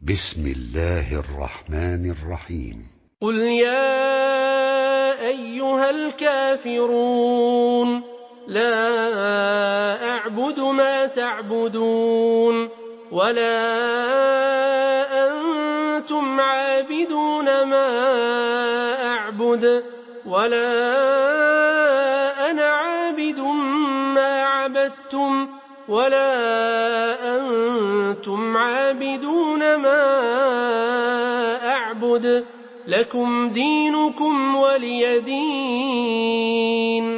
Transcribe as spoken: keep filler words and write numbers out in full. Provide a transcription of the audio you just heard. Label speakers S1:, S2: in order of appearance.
S1: بسم الله الرحمن الرحيم
S2: قل يا أيها الكافرون لا أعبد ما تعبدون ولا أنتم عابدون ما أعبد ولا أنا عابد ما عبدتم ولا أنتم عابدون ما أعبد لكم دينكم ولي دين